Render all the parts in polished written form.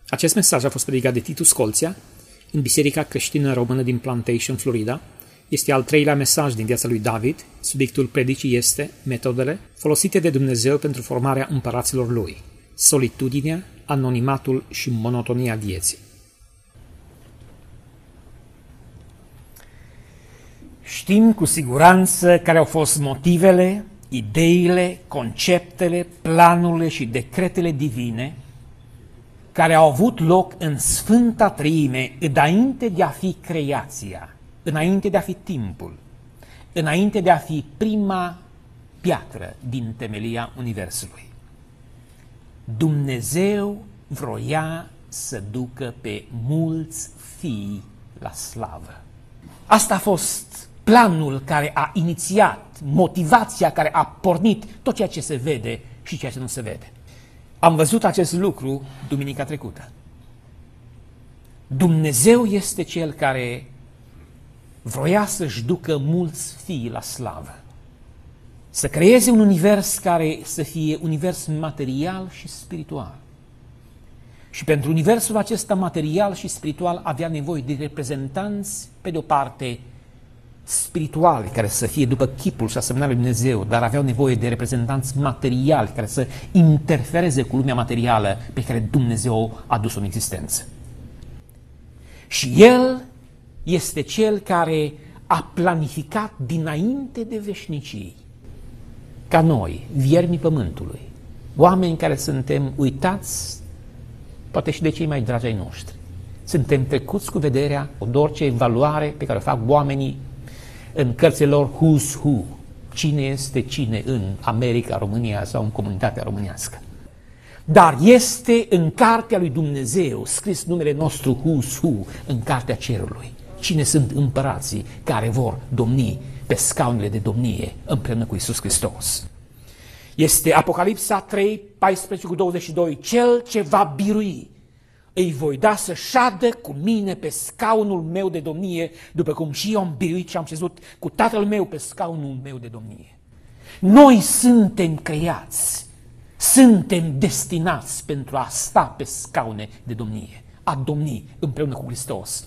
Acest mesaj a fost predicat de Titus Colția în Biserica Creștină Română din Plantation, Florida. Este al treilea mesaj din viața lui David. Subiectul predicii este metodele folosite de Dumnezeu pentru formarea împăraților lui, solitudinea, anonimatul și monotonia vieții. Știm cu siguranță care au fost motivele, ideile, conceptele, planurile și decretele divine care au avut loc în Sfânta Treime înainte de a fi creația, înainte de a fi timpul, înainte de a fi prima piatră din temelia Universului. Dumnezeu vroia să ducă pe mulți fii la slavă. Asta a fost planul care a inițiat, motivația care a pornit tot ceea ce se vede și ceea ce nu se vede. Am văzut acest lucru duminica trecută. Dumnezeu este Cel care vroia să-și ducă mulți fii la slavă. Să creeze un univers care să fie univers material și spiritual. Și pentru universul acesta material și spiritual avea nevoie de reprezentanți, pe de o parte, spirituali, care să fie după chipul și asemănarea lui Dumnezeu, dar aveau nevoie de reprezentanți materiali, care să interfereze cu lumea materială pe care Dumnezeu a dus-o în existență. Și El este Cel care a planificat dinainte de veșnicii, ca noi, viermii pământului, oameni care suntem uitați, poate și de cei mai dragi ai noștri. Suntem trecuți cu vederea de orice evaluare pe care o fac oamenii în cărțile lor Who's Who, cine este cine în America, România sau în comunitatea românească. Dar este în cartea lui Dumnezeu scris numele nostru Who's Who, în cartea cerului. Cine sunt împărații care vor domni pe scaunele de domnie împreună cu Iisus Hristos. Este Apocalipsa 3, 14-22, cel ce va birui. Îi voi da să șadă cu mine pe scaunul meu de domnie, după cum și eu am biruit și am șezut cu Tatăl meu pe scaunul meu de domnie. Noi suntem creați, suntem destinați pentru a sta pe scaune de domnie, a domni împreună cu Hristos.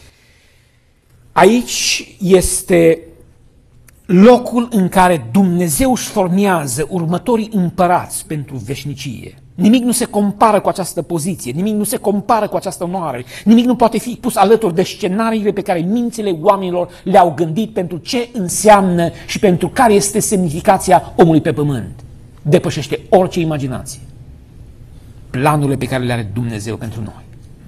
Aici este locul în care Dumnezeu își formează următorii împărați pentru veșnicie. Nimic nu se compară cu această poziție, nimic nu se compară cu această onoare, nimic nu poate fi pus alături de scenariile pe care mințile oamenilor le-au gândit pentru ce înseamnă și pentru care este semnificația omului pe pământ. Depășește orice imaginație. Planurile pe care le are Dumnezeu pentru noi.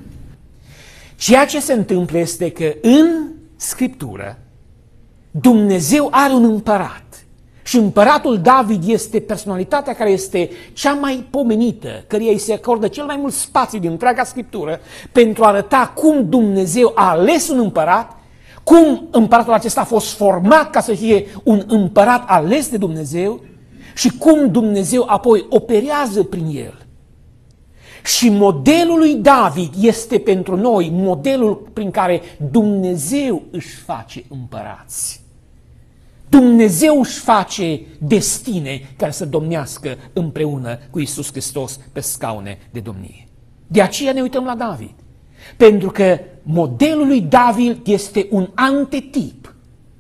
Ceea ce se întâmplă este că în Scriptură Dumnezeu are un împărat. Și împăratul David este personalitatea care este cea mai pomenită, căreia îi se acordă cel mai mult spațiu din întreaga Scriptură pentru a arăta cum Dumnezeu a ales un împărat, cum împăratul acesta a fost format ca să fie un împărat ales de Dumnezeu și cum Dumnezeu apoi operează prin el. Și modelul lui David este pentru noi modelul prin care Dumnezeu își face împărați. Dumnezeu își face destine care să domnească împreună cu Iisus Hristos pe scaune de domnie. De aceea ne uităm la David. Pentru că modelul lui David este un antetip.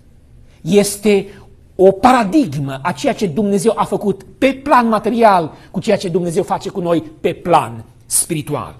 Este o paradigmă a ceea ce Dumnezeu a făcut pe plan material cu ceea ce Dumnezeu face cu noi pe plan spiritual.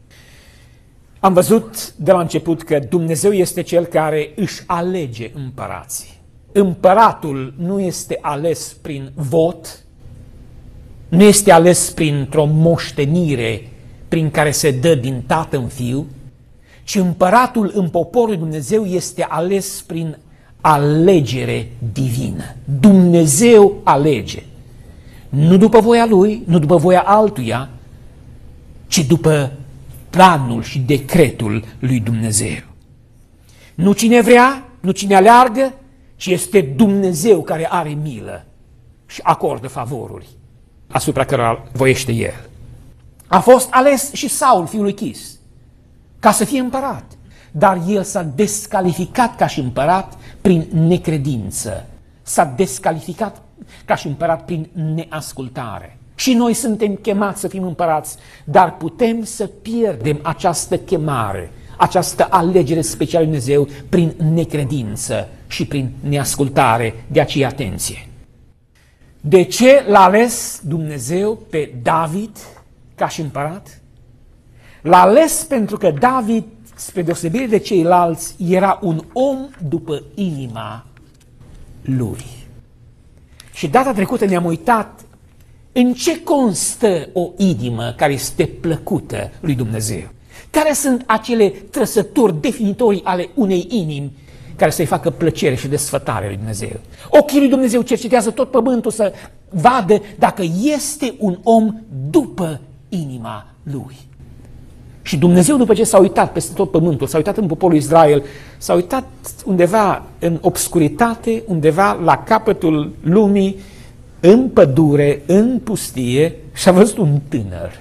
Am văzut de la început că Dumnezeu este Cel care își alege împărații. Împăratul nu este ales prin vot, nu este ales printr-o moștenire prin care se dă din tată în fiu, ci împăratul în poporul Dumnezeu este ales prin alegere divină. Dumnezeu alege. Nu după voia lui, nu după voia altuia, ci după planul și decretul lui Dumnezeu. Nu cine vrea, nu cine aleargă, ci este Dumnezeu care are milă și acordă favoruri asupra cărora voiește El. A fost ales și Saul, fiul lui Chis, ca să fie împărat, dar el s-a descalificat ca și împărat prin necredință. S-a descalificat ca și împărat prin neascultare. Și noi suntem chemați să fim împărați, dar putem să pierdem această chemare, această alegere specială lui Dumnezeu prin necredință și prin neascultare. De aceea, atenție! De ce l-a ales Dumnezeu pe David ca și împărat? L-a ales pentru că David, spre deosebire de ceilalți, era un om după inima lui. Și data trecută ne-am uitat în ce constă o inimă care este plăcută lui Dumnezeu. Care sunt acele trăsături definitorii ale unei inimi care să-i facă plăcere și desfătare lui Dumnezeu. Ochii lui Dumnezeu cercetează tot pământul să vadă dacă este un om după inima lui. Și Dumnezeu, după ce s-a uitat peste tot pământul, s-a uitat în poporul Israel, s-a uitat undeva în obscuritate, undeva la capătul lumii, în pădure, în pustie, și a văzut un tânăr,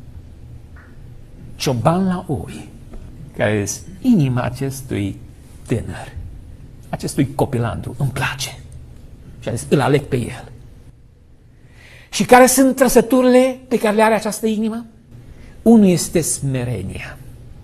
cioban la oi, care zis, inima acestui tânăr, acestui copilandru, îmi place. Și a zis, îl aleg pe el. Și care sunt trăsăturile pe care le are această inimă? Unul este smerenia,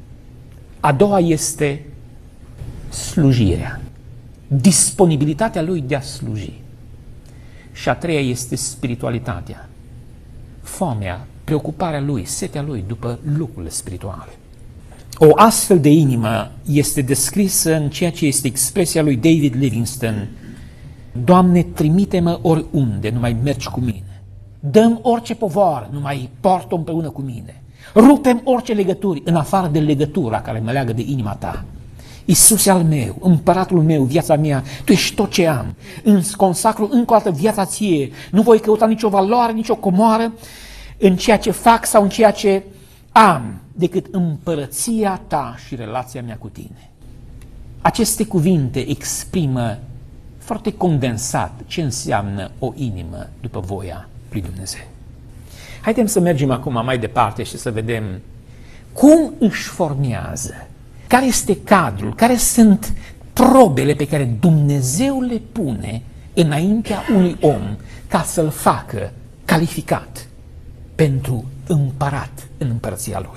a doua este slujirea, disponibilitatea lui de a sluji, și a treia este spiritualitatea, foamea, preocuparea lui, setea lui după lucrurile spirituale. O astfel de inimă este descrisă în ceea ce este expresia lui David Livingstone: Doamne, trimite-mă oriunde, nu mai mergi cu mine. Dă-mi orice povară, nu mai port-o împreună cu mine. Rupem orice legături, în afară de legătura care mă leagă de inima ta. Iisuse al meu, împăratul meu, viața mea, tu ești tot ce am. Îmi consacru încă o dată viața ție. Nu voi căuta nicio valoare, nicio comoară în ceea ce fac sau în ceea ce am, decât împărăția ta și relația mea cu tine. Aceste cuvinte exprimă foarte condensat ce înseamnă o inimă după voia lui Dumnezeu. Haideți să mergem acum mai departe și să vedem cum își formează, care este cadrul, care sunt probele pe care Dumnezeu le pune înaintea unui om ca să-l facă calificat pentru împărat în împărăția lui.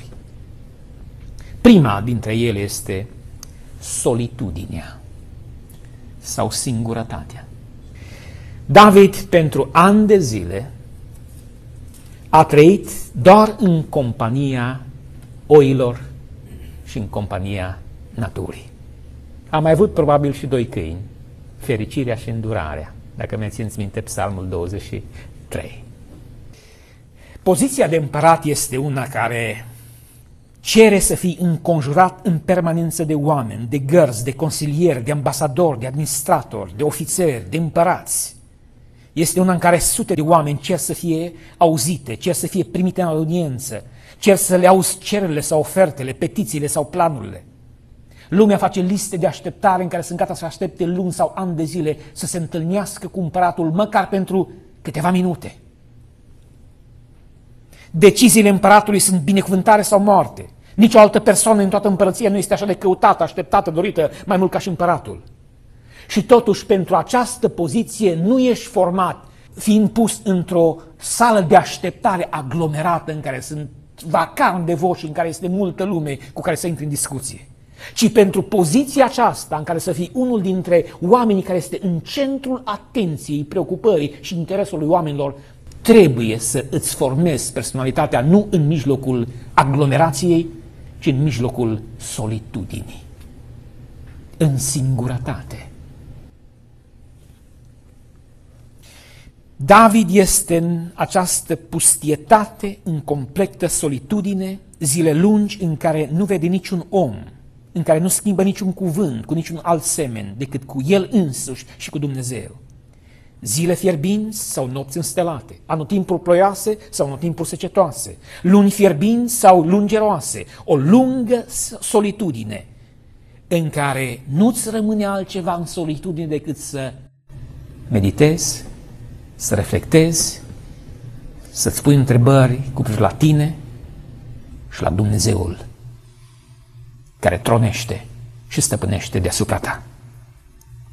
Prima dintre ele este solitudinea sau singurătatea. David, pentru ani de zile, a trăit doar în compania oilor și în compania naturii. A mai avut probabil și doi câini, fericirea și îndurarea, dacă mi țineți minte Psalmul 23. Poziția de împărat este una care cere să fii înconjurat în permanență de oameni, de gărzi, de consilieri, de ambasadori, de administratori, de ofițeri, de împărați. Este una în care sute de oameni cer să fie auzite, cer să fie primite în audiență, cer să le auzi cererile sau ofertele, petițiile sau planurile. Lumea face liste de așteptare în care sunt gata să aștepte luni sau ani de zile să se întâlnească cu împăratul, măcar pentru câteva minute. Deciziile împăratului sunt binecuvântare sau moarte. Nici o altă persoană în toată împărăția nu este așa de căutată, așteptată, dorită, mai mult ca și împăratul. Și totuși, pentru această poziție nu ești format fiind pus într-o sală de așteptare aglomerată în care sunt vacarmi de voci, în care este multă lume cu care să intri în discuție, ci pentru poziția aceasta în care să fii unul dintre oamenii care este în centrul atenției, preocupării și interesului oamenilor, trebuie să îți formezi personalitatea nu în mijlocul aglomerației, ci în mijlocul solitudinii, în singurătate. David este în această pustietate, în completă solitudine, zile lungi în care nu vede niciun om, în care nu schimbă niciun cuvânt cu niciun alt semen decât cu el însuși și cu Dumnezeu. Zile fierbinți sau nopți înstelate, anotimpuri ploioase sau anotimpuri secetoase, luni fierbinți sau luni geroase, o lungă solitudine în care nu-ți rămâne altceva în solitudine decât să meditezi, să reflectezi, să-ți pui întrebări cu privire la tine și la Dumnezeul care tronește și stăpânește deasupra ta.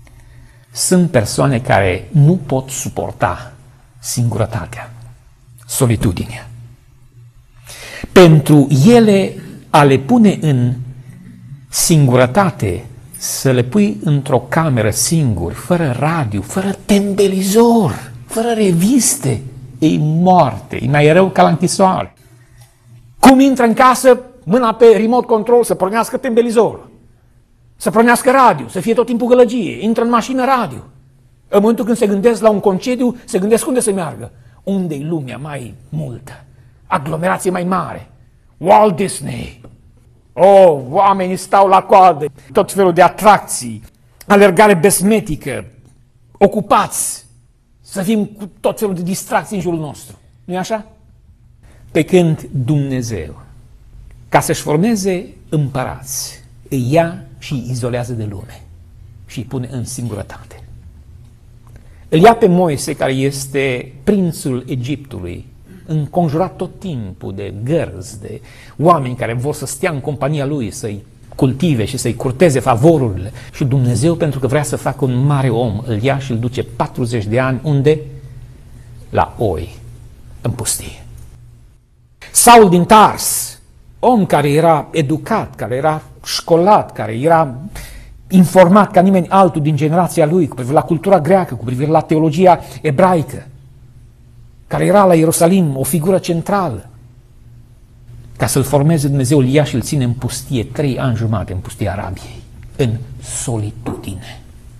Sunt persoane care nu pot suporta singurătatea. solitudinea. Pentru ele a le pune în singurătate, să le pui într-o cameră singur, fără radio, fără tembelizor, fără reviste, e moarte, e mai rău ca la închisoare. Cum intră în casă, mâna pe remote control, să pornească tembelizorul, să pornească radio, să fie tot timpul gălăgie, intră în mașină radio. În momentul când se gândesc la un concediu, se gândesc unde să meargă. Unde-i lumea mai multă, aglomerație mai mare, Walt Disney. Oh, oamenii stau la coadă, tot felul de atracții, alergare besmetică, ocupați, să fim cu tot felul de distracții în jurul nostru. Nu-i așa? Pe când Dumnezeu, ca să-și formeze împărați, îi ia și îi izolează de lume și îi pune în singurătate. Îl ia pe Moise, care este prințul Egiptului, înconjurat tot timpul de gărzi, de oameni care vor să stea în compania lui, să-i cultive și să-i curteze favorurile. Și Dumnezeu, pentru că vrea să facă un mare om, îl ia și îl duce 40 de ani, unde? La Oi, în pustie. Saul din Tars, om care era educat, care era școlat, care era informat ca nimeni altul din generația lui cu privire la cultura greacă, cu privire la teologia ebraică, care era la Ierusalim o figură centrală. Ca să-l formeze Dumnezeu, îl ia și îl ține în pustie 3 ani jumate, în pustia Arabiei, în solitudine.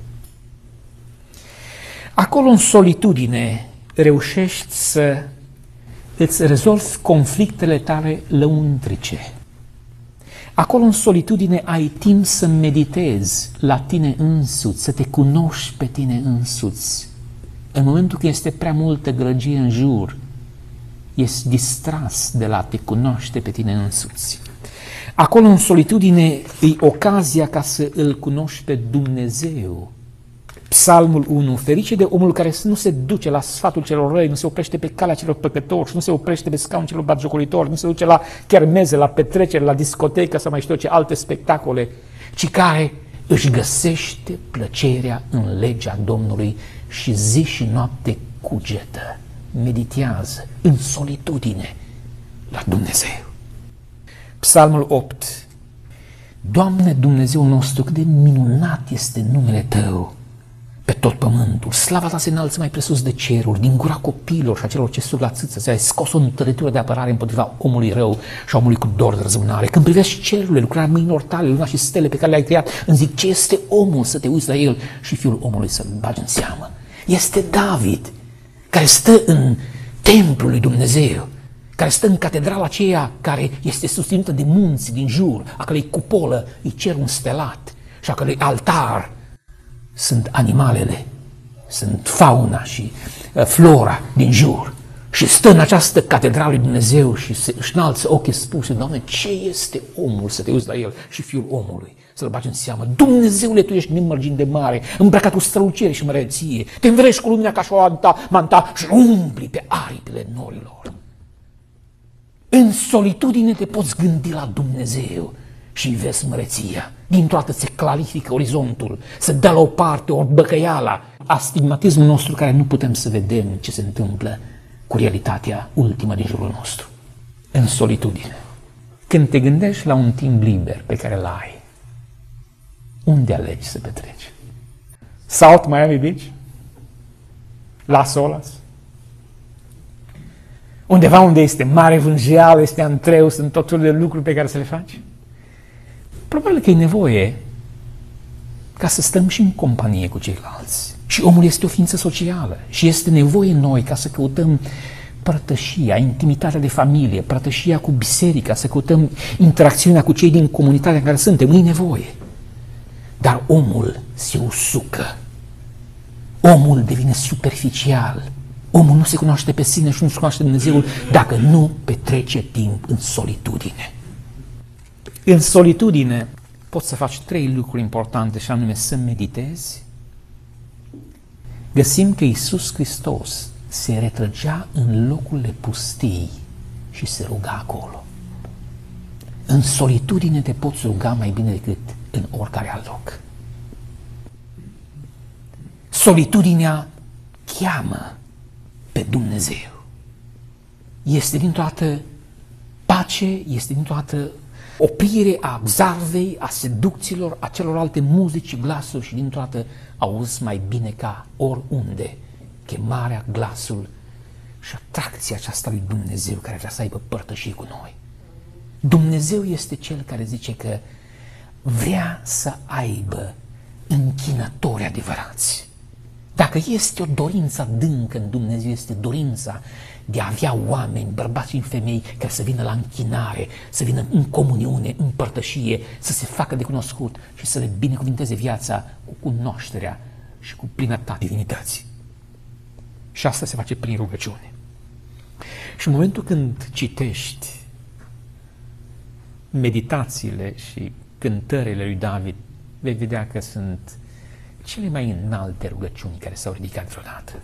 Acolo, în solitudine, reușești să îți rezolvi conflictele tale lăuntrice. Acolo, în solitudine, ai timp să meditezi la tine însuți, să te cunoști pe tine însuți. În momentul când este prea multă grăgie în jur, ești distras de la a te cunoaște pe tine însuți. Acolo, în solitudine, e ocazia ca să îl cunoști pe Dumnezeu. Psalmul 1, ferice de omul care nu se duce la sfatul celor răi, nu se oprește pe calea celor păcătoși, nu se oprește pe scaun celor batjocoritori, nu se duce la chermeze, la petreceri, la discotecă sau mai știu ce alte spectacole, ci care își găsește plăcerea în legea Domnului și zi și noapte cugetă, meditează în solitudine la Dumnezeu. Psalmul 8. Doamne Dumnezeu nostru, cât de minunat este numele Tău pe tot pământul. Slava Ta se înalță mai presus de ceruri, din gura copiilor și a celor ce sug la țâță. Ți-ai scos o întăritură de apărare împotriva omului rău și a omului cu dor de răzbunare. Când privești cerurile, lucrarea mâinilor Tale, luna și stele pe care le-ai creat, îmi zic, ce este omul să te uiți la el și fiul omului să-l bagi în seamă? Este David, care stă în templul lui Dumnezeu, care stă în catedrala aceea care este susținută de munți din jur, a cărei cupolă îi cer un stelat și a cărei altar sunt animalele, sunt fauna și flora din jur. Și stă în această catedrală lui Dumnezeu și își înalță ochii spuse, Doamne, ce este omul să te uiți la el și fiul omului să-l bagi în seamă? Dumnezeule, Tu ești nemărgin de mare, îmbrăcat cu strălucire și măreție, te învelești cu lumina ca și o manta și umpli pe aripile norilor. În solitudine te poți gândi la Dumnezeu și vezi măreția. Dintr-o dată se clarifică orizontul, se dă la o parte ori băcăiala, astigmatismul nostru care nu putem să vedem ce se întâmplă cu realitatea ultimă din jurul nostru. În solitudine. Când te gândești la un timp liber pe care l-ai, unde alegi să petreci? South Miami Beach? Las Olas? Undeva unde este mare vânjeală, este antreu, sunt tot felul de lucruri pe care să le faci? Probabil că e nevoie ca să stăm și în companie cu ceilalți. Și omul este o ființă socială și este nevoie noi ca să căutăm părtășia, intimitatea de familie, părtășia cu biserica, să căutăm interacțiunea cu cei din comunitatea în care suntem. Nu e nevoie. Dar omul se usucă. Omul devine superficial. Omul nu se cunoaște pe sine și nu se cunoaște Dumnezeul dacă nu petrece timp în solitudine. În solitudine poți să faci 3 lucruri importante, și anume să meditezi. Găsim că Iisus Hristos se retrăgea în locurile pustii și se ruga acolo. În solitudine te poți ruga mai bine decât în oricare alt loc. Solitudinea cheamă pe Dumnezeu. este dintr-o dată pace, este dintr-o dată oprire a zarvei, a seducțiilor, a celorlalte muzici, glasuri și dintr-o dată auzi mai bine ca oriunde chemarea, glasul și atracția aceasta lui Dumnezeu care vrea să aibă părtășie cu noi. Dumnezeu este Cel care zice că vrea să aibă închinători adevărați. Dacă este o dorință adâncă în Dumnezeu, este dorința de a avea oameni, bărbați și femei, care să vină la închinare, să vină în comuniune, în părtășie, să se facă de cunoscut și să le binecuvinteze viața cu cunoașterea și cu plinătatea divinității. Și asta se face prin rugăciune. Și în momentul când citești meditațiile și cântările lui David, vei vedea că sunt cele mai înalte rugăciuni care s-au ridicat vreodată.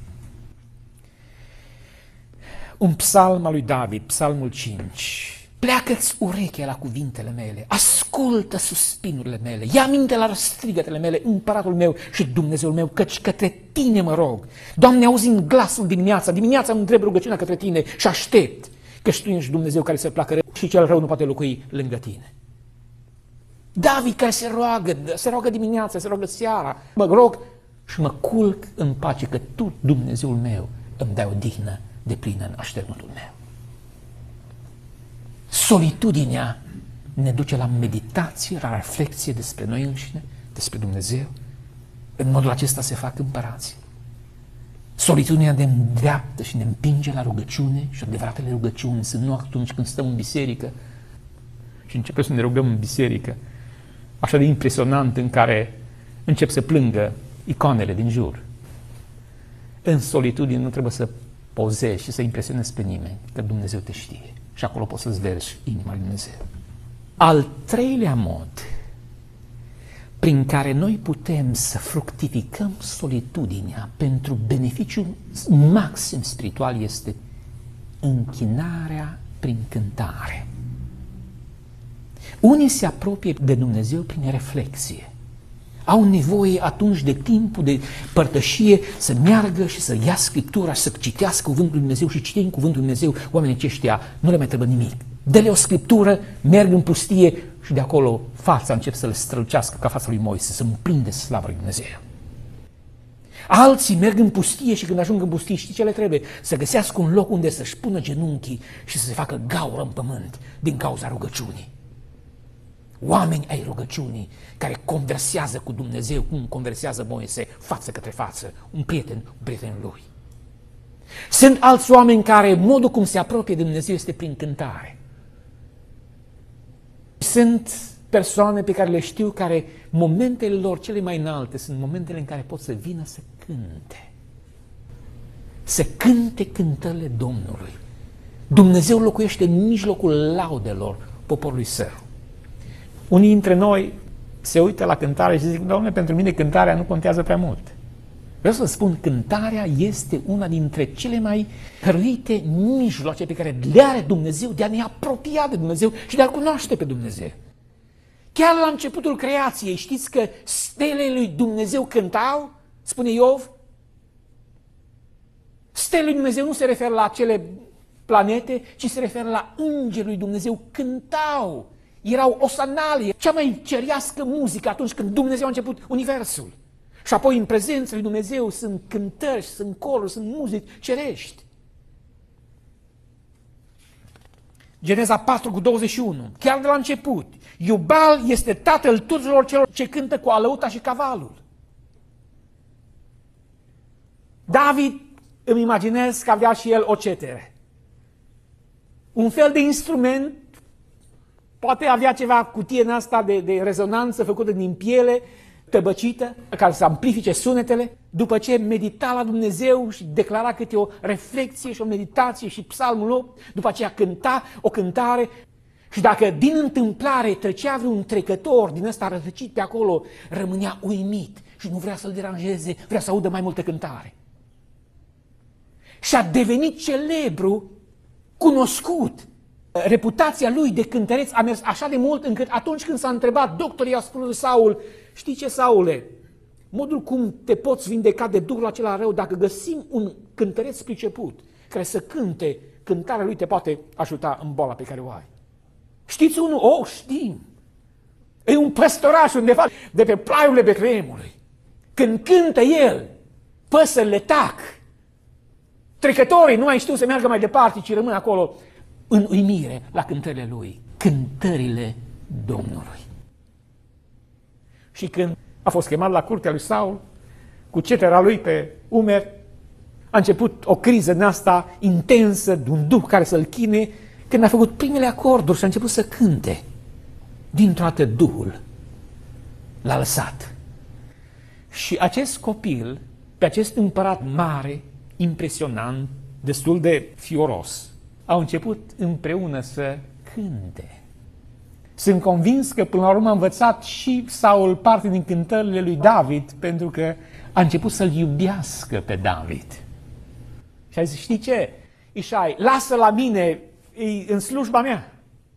Un psalm al lui David, psalmul 5. Pleacă-ți urechea la cuvintele mele, ascultă suspinurile mele, ia minte la strigătele mele, împăratul meu și Dumnezeul meu, căci către tine mă rog. Doamne, auzi-mi glasul dimineața îmi întreb rugăciunea către tine și aștept, căci tu ești Dumnezeu care se placă rău și cel rău nu poate locui lângă tine. David care se roagă dimineața, se roagă seara, mă rog și mă culc în pace că tu, Dumnezeul meu, îmi dai odihnă de plină în așternutul meu. Solitudinea ne duce la meditație, la reflexie despre noi înșine, despre Dumnezeu. În modul acesta se fac împărații. Solitudinea ne îndreaptă și ne împinge la rugăciune și adevăratele rugăciuni sunt nu atunci când stăm în biserică și începem să ne rugăm în biserică, așa de impresionant în care încep să plângă icoanele din jur. În solitudine nu trebuie să pozezi și să impresionezi pe nimeni, că Dumnezeu te știe și acolo poți să-ți vergi inima lui Dumnezeu. Al treilea mod prin care noi putem să fructificăm solitudinea pentru beneficiul maxim spiritual este închinarea prin cântare. Unii se apropie de Dumnezeu prin reflexie. Au nevoie atunci de timpul de părtășie să meargă și să ia Scriptura și să citească Cuvântul lui Dumnezeu și citind Cuvântul lui Dumnezeu, oamenii aceștia nu le mai trebuie nimic. Dă-le o Scriptură, merg în pustie și de acolo fața încep să le strălucească ca fața lui Moise, să împrinde slava lui Dumnezeu. Alții merg în pustie și când ajung în pustie, știi ce le trebuie? Să găsească un loc unde să-și pună genunchii și să se facă gaură în pământ din cauza rugăciunii. Oameni ai rugăciunii care conversează cu Dumnezeu cum conversează Moise față către față, un prieten lui. Sunt alți oameni care modul cum se apropie de Dumnezeu este prin cântare. Sunt persoane pe care le știu care momentele lor cele mai înalte sunt momentele în care pot să vină să cânte. Să cânte cântările Domnului. Dumnezeu locuiește în mijlocul laudelor poporului său. Unii dintre noi se uită la cântare și zic, Doamne, pentru mine cântarea nu contează prea mult. Vreau să spun, cântarea este una dintre cele mai hăruite mijloace pe care le are Dumnezeu de a ne apropia de Dumnezeu și de a cunoaște pe Dumnezeu. Chiar la începutul creației, știți că stelele lui Dumnezeu cântau? Spune Iov. Stelele lui Dumnezeu nu se referă la acele planete, ci se referă la îngerii lui Dumnezeu. Cântau. Erau osanalie, cea mai cerească muzică atunci când Dumnezeu a început universul. Și apoi în prezența lui Dumnezeu sunt cântări, sunt coruri, sunt muzici cerești. Geneza 4:21, chiar de la început, Iubal este tatăl tuturor celor ce cântă cu alăuta și cavalul. David, îmi imaginez că avea și el o cetere. Un fel de instrument, poate avea ceva cutie în asta de rezonanță făcută din piele, tăbăcită, care să amplifice sunetele, după ce medita la Dumnezeu și declara câte o reflexie și o meditație și psalmul 8, după aceea cânta o cântare și dacă din întâmplare trecea vreun trecător din ăsta rătăcit pe acolo, rămânea uimit și nu vrea să-l deranjeze, vrea să audă mai multă cântare. Și a devenit celebru, cunoscut. Reputația lui de cântăreț a mers așa de mult încât atunci când s-a întrebat, doctorii au spus lui Saul, știi ce, Saule, modul cum te poți vindeca de duhul acela rău dacă găsim un cântăreț priceput care să cânte cântarea lui te poate ajuta în boala pe care o ai. Știți unul? O, știm. E un păstoraș undeva de pe plaiurile Betleemului. Când cântă el, păsările tac. Trecătorii nu mai știu să meargă mai departe, ci rămân acolo în uimire la cântările lui. Cântările Domnului. Și când a fost chemat la curtea lui Saul, cu cetera lui pe umeri, a început o criză din asta intensă, de un duh care să-l chine, când a făcut primele acorduri și a început să cânte. Dintr-o dată Duhul l-a lăsat. Și acest copil, pe acest împărat mare, impresionant, destul de fioros, au început împreună să cânte. Sunt convins că până la urmă a învățat și Saul parte din cântările lui David, pentru că a început să-l iubească pe David. Și a zis, știi ce, Ișai, lasă la mine, e în slujba mea.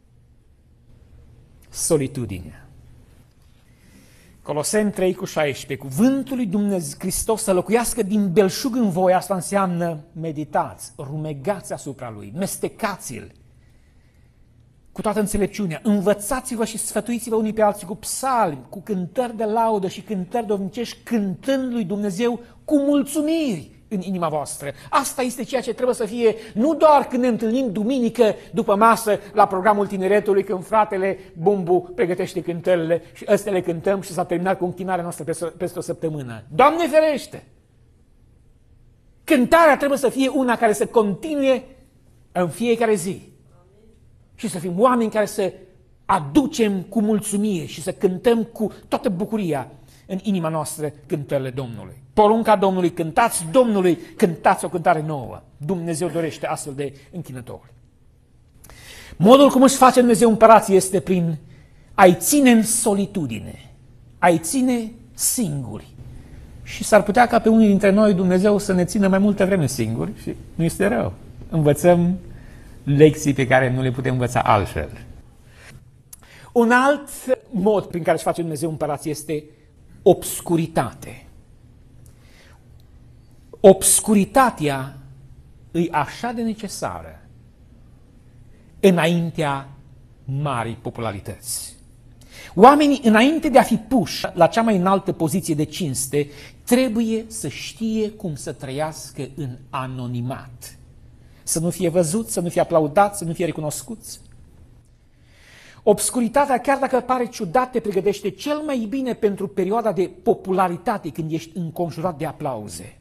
Solitudinea. Coloseni 3:16, cuvântul lui Dumnezeu Hristos să locuiască din belșug în voi, asta înseamnă meditați, rumegați asupra lui, mestecați-l cu toată înțelepciunea, învățați-vă și sfătuiți-vă unii pe alții cu psalmi, cu cântări de laudă și cântări domnicești, cântând lui Dumnezeu cu mulțumiri în inima voastră. Asta este ceea ce trebuie să fie, nu doar când ne întâlnim duminică după masă la programul tineretului, când fratele Bumbu pregătește cântările și ăstea le cântăm și s-a terminat cu închinarea noastră peste o săptămână. Doamne ferește! Cântarea trebuie să fie una care să continue în fiecare zi. Și să fim oameni care să aducem cu mulțumire și să cântăm cu toată bucuria în inima noastră cântările Domnului. Porunca Domnului, cântați Domnului, cântați o cântare nouă. Dumnezeu dorește astfel de închinători. Modul cum își face Dumnezeu împărații este prin a-i ține în solitudine, a-i ține singuri. Și s-ar putea ca pe unii dintre noi Dumnezeu să ne țină mai multă vreme singuri și nu este rău. Învățăm lecții pe care nu le putem învăța altfel. Un alt mod prin care își face Dumnezeu împărații este obscuritate. Obscuritatea îi așa de necesară înaintea marii popularități. Oamenii, înainte de a fi puși la cea mai înaltă poziție de cinste, trebuie să știe cum să trăiască în anonimat. Să nu fie văzuți, să nu fie aplaudați, să nu fie recunoscuți. Obscuritatea, chiar dacă pare ciudat, te pregătește cel mai bine pentru perioada de popularitate, când ești înconjurat de aplauze.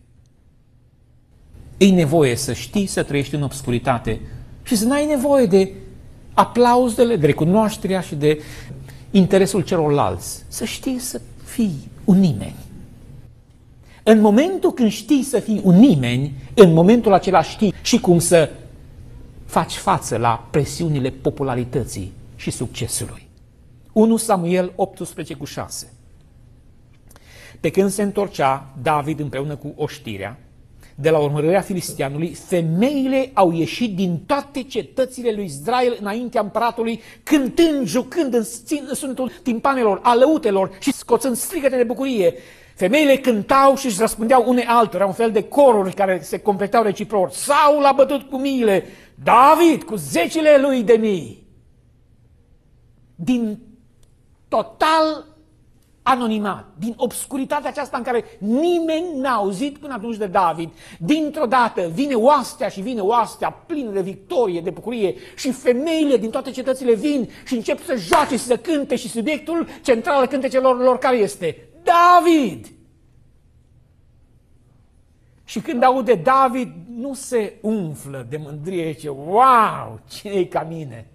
E nevoie să știi să trăiești în obscuritate și să n-ai nevoie de aplauzele, de recunoașterea și de interesul celorlalți. Să știi să fii un nimeni. În momentul când știi să fii un nimeni, în momentul acela știi și cum să faci față la presiunile popularității și succesului. 1 Samuel 18:6. Pe când se întorcea David împreună cu oștirea de la urmărirea filisteanului, femeile au ieșit din toate cetățile lui Israel înaintea împăratului, cântând, jucând în sunetul timpanelor, alăutelor și scoțând strigăte de bucurie. Femeile cântau și își răspundeau une altora, un fel de coruri care se completau reciproc. Saul a bătut cu miile, David cu zecile lui de mii. Din total anonimat, din obscuritatea aceasta în care nimeni n-a auzit până atunci de David, dintr-o dată vine oastea și vine oastea plină de victorie, de bucurie și femeile din toate cetățile vin și încep să joace și să cânte și subiectul central al cântecelor lor care este David. Și când aude David, nu se umflă de mândrie, zice, wow, cine-i ca mine?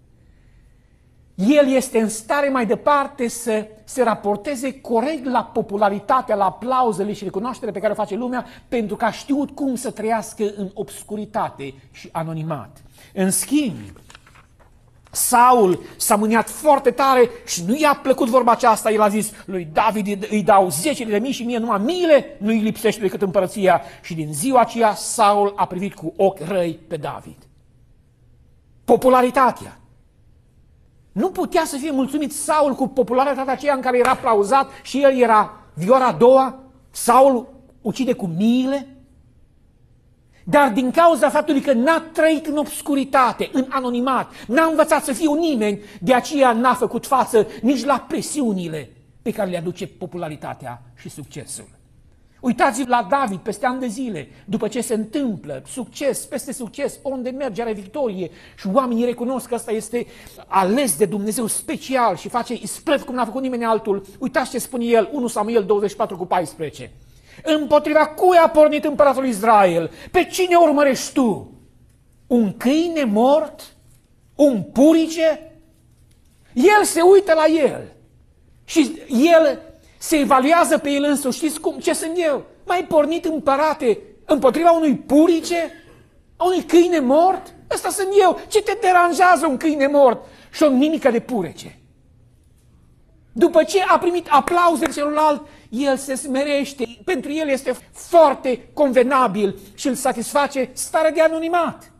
El este în stare mai departe să se raporteze corect la popularitatea, la aplauzele și recunoașterea pe care o face lumea, pentru că a știut cum să trăiască în obscuritate și anonimat. În schimb, Saul s-a mâniat foarte tare și nu i-a plăcut vorba aceasta. El a zis, lui David îi dau zecile de mii și mie numai miile nu îi lipsește decât împărăția. Și din ziua aceea Saul a privit cu ochi răi pe David. Popularitatea. Nu putea să fie mulțumit Saul cu popularitatea aceea în care era aplauzat și el era vioara a doua. Saul ucide cu miile. Dar din cauza faptului că n-a trăit în obscuritate, în anonimat, n-a învățat să fie un nimeni, de aceea n-a făcut față nici la presiunile pe care le aduce popularitatea și succesul. Uitați-vă la David peste ani de zile, după ce se întâmplă, succes peste succes, unde merge are victorie și oamenii recunosc că ăsta este ales de Dumnezeu special și face isprăv cum n-a făcut nimeni altul. Uitați ce spune el, 1 Samuel 24:14. Împotriva cui a pornit împăratul Israel? Pe cine urmărești tu? Un câine mort? Un purice? El se uită la el și el se evaluează pe el însuși. Știți cum? Ce sunt eu? M-ai pornit, împărate, împotriva unui purice? A unui câine mort? Ăsta sunt eu. Ce te deranjează un câine mort și o mimică de purece? După ce a primit aplauze celălalt, el se smerește. Pentru el este foarte convenabil și îl satisface starea de anonimat.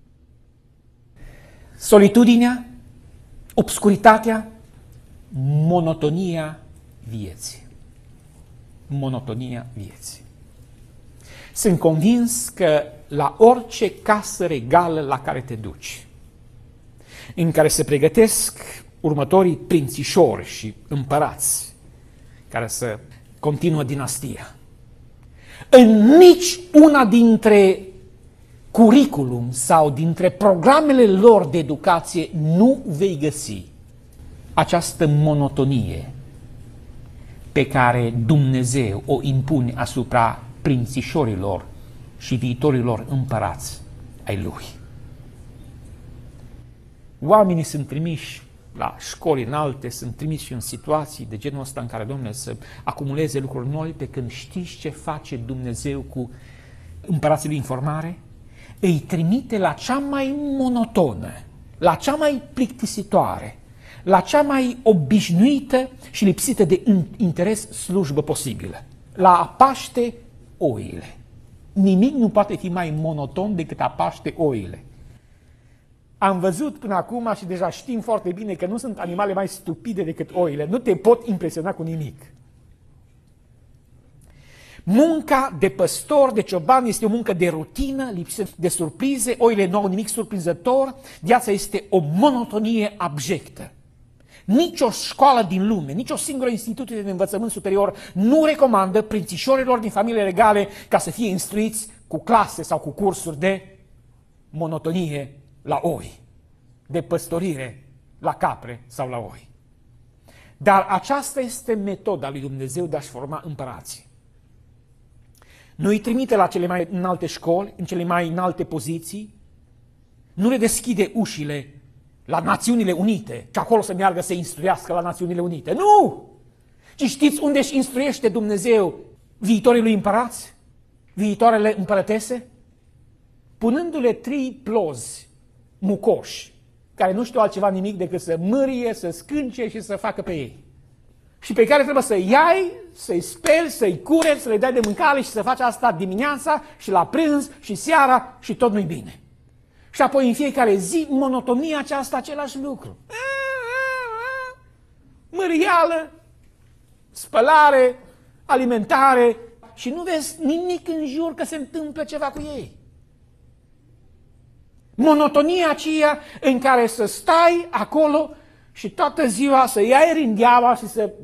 Solitudinea, obscuritatea, monotonia vieții. Monotonia vieții. Sunt convins că la orice casă regală la care te duci, în care se pregătesc următorii prințișori și împărați care să continuă dinastia, în nici una dintre curriculum sau dintre programele lor de educație nu vei găsi această monotonie pe care Dumnezeu o impune asupra prințișorilor și viitorilor împărați ai Lui. Oamenii sunt trimiși la școli înalte, sunt trimiși în situații de genul ăsta în care, Domnule, să acumuleze lucruri noi, pe când știți ce face Dumnezeu cu împărații lui informare? Îi trimite la cea mai monotonă, la cea mai plictisitoare, la cea mai obișnuită și lipsită de interes slujbă posibilă. La a paște oile. Nimic nu poate fi mai monoton decât a paște oile. Am văzut până acum și deja știm foarte bine că nu sunt animale mai stupide decât oile. Nu te pot impresiona cu nimic. Munca de păstor, de cioban, este o muncă de rutină, lipsită de surprize. Oile nu au nimic surprinzător. Viața este o monotonie abjectă. Nici o școală din lume, nici o singură instituție de învățământ superior nu recomandă prințișorilor din familiile regale ca să fie instruiți cu clase sau cu cursuri de monotonie la oi, de păstorire la capre sau la oi. Dar aceasta este metoda lui Dumnezeu de a-și forma împărații. Nu îi trimite la cele mai înalte școli, în cele mai înalte poziții, nu le deschide ușile la Națiunile Unite, și acolo să meargă să instruiască la Națiunile Unite. Nu! Ci știți unde își instruiește Dumnezeu viitorii lui împărați? Viitoarele împărătese? Punându-le 3 plozi mucoși, care nu știu altceva nimic decât să mârie, să scânce și să facă pe ei. Și pe care trebuie să-i iai, să-i speli, să-i cureți, să le dai de mâncare și să faci asta dimineața și la prânz și seara și tot nu-i bine. Și apoi în fiecare zi, monotonia aceasta, același lucru. Mărială, spălare, alimentare și nu vezi nimic în jur că se întâmplă ceva cu ei. Monotonia aceea în care să stai acolo și toată ziua să iei rindeaua și să...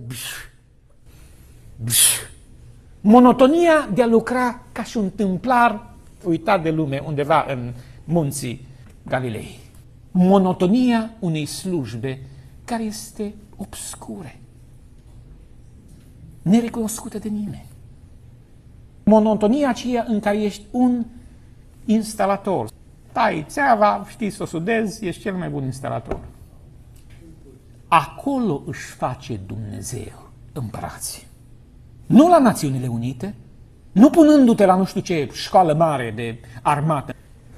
Monotonia de a lucra ca și un tâmplar uitat de lume undeva în munții Galilei. Monotonia unei slujbe care este obscure, nerecunoscută de nimeni. Monotonia aceea în care ești un instalator. Tai țeava, știi să o sudezi, ești cel mai bun instalator. Acolo își face Dumnezeu împărații. Nu la Națiunile Unite, nu punându-te la nu știu ce școală mare de armată.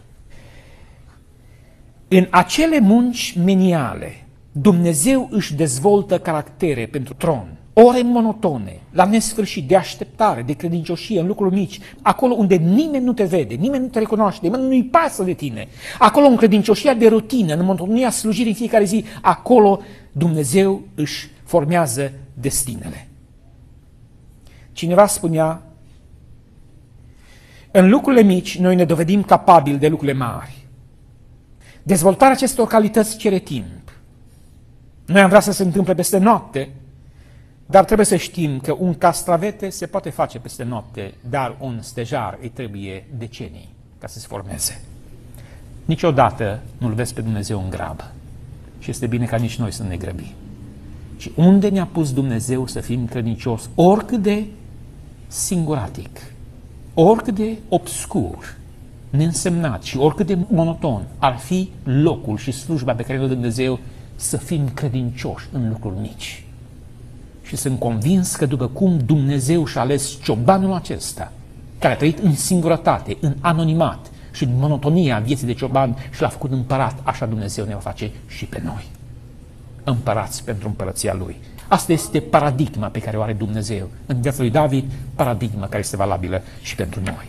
În acele munci meniale, Dumnezeu își dezvoltă caractere pentru tron, ore monotone, la nesfârșit, de așteptare, de credincioșie, în lucruri mici, acolo unde nimeni nu te vede, nimeni nu te recunoaște, nimeni nu-i pasă de tine, acolo în credincioșia de rutină, în monotonia slujirii în fiecare zi, acolo Dumnezeu își formează destinele. Cineva spunea, În lucrurile mici, noi ne dovedim capabili de lucrurile mari. Dezvoltarea acestor calități cere timp. Noi am vrea să se întâmple peste noapte, dar trebuie să știm că un castravete se poate face peste noapte, dar un stejar îi trebuie decenii ca să se formeze. Niciodată nu-L vezi pe Dumnezeu în grabă. Și este bine ca nici noi să ne grăbim. Și unde ne-a pus Dumnezeu să fim credincioși, oricât de singuratic, oricât de obscur, neînsemnat și oricât de monoton ar fi locul și slujba pe care le dă Dumnezeu, să fim credincioși în lucruri mici. Și sunt convins că după cum Dumnezeu și-a ales ciobanul acesta, care a trăit în singurătate, în anonimat și în monotonia vieții de cioban și l-a făcut împărat, așa Dumnezeu ne va face și pe noi. Împărați pentru împărăția Lui. Asta este paradigma pe care o are Dumnezeu în viața lui David, paradigma care este valabilă și pentru noi.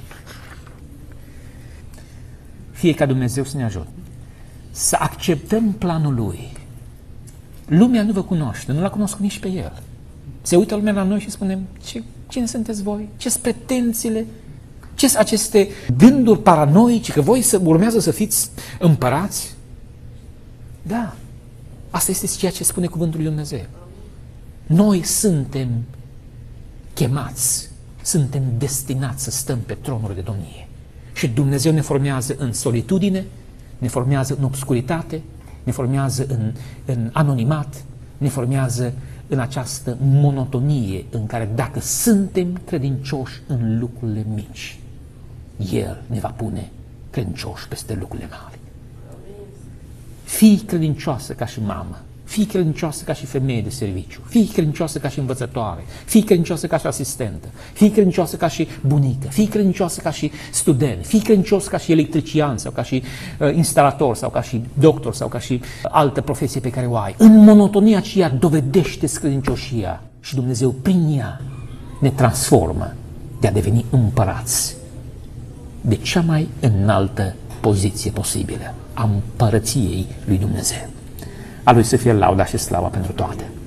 Fie ca Dumnezeu să ne ajute să acceptăm planul Lui. Lumea nu vă cunoaște, nu l-a cunoscut nici pe El. Se uită lumea la noi și spunem, cine sunteți voi? Ce-s pretențiile? Ce-s aceste gânduri paranoice că voi urmează să fiți împărați? Da, asta este ceea ce spune cuvântul lui Dumnezeu. Noi suntem chemați, suntem destinați să stăm pe tronuri de domnie. Și Dumnezeu ne formează în solitudine, ne formează în obscuritate, ne formează în anonimat, ne formează în această monotonie în care dacă suntem credincioși în lucrurile mici, El ne va pune credincioși peste lucrurile mari. Fii credincioasă ca și mamă, fii credincioasă ca și femeie de serviciu, fii credincioasă ca și învățătoare, fii credincioasă ca și asistentă, fii credincioasă ca și bunică, fii credincioasă ca și student, fii credincios ca și electrician sau ca și instalator sau ca și doctor sau ca și altă profesie pe care o ai. În monotonia aceea dovedește-ți credincioșia și Dumnezeu prin ea ne transformă de a deveni împărați de cea mai înaltă poziție posibilă a împărăției lui Dumnezeu. A Lui să fie lauda și slava pentru toate.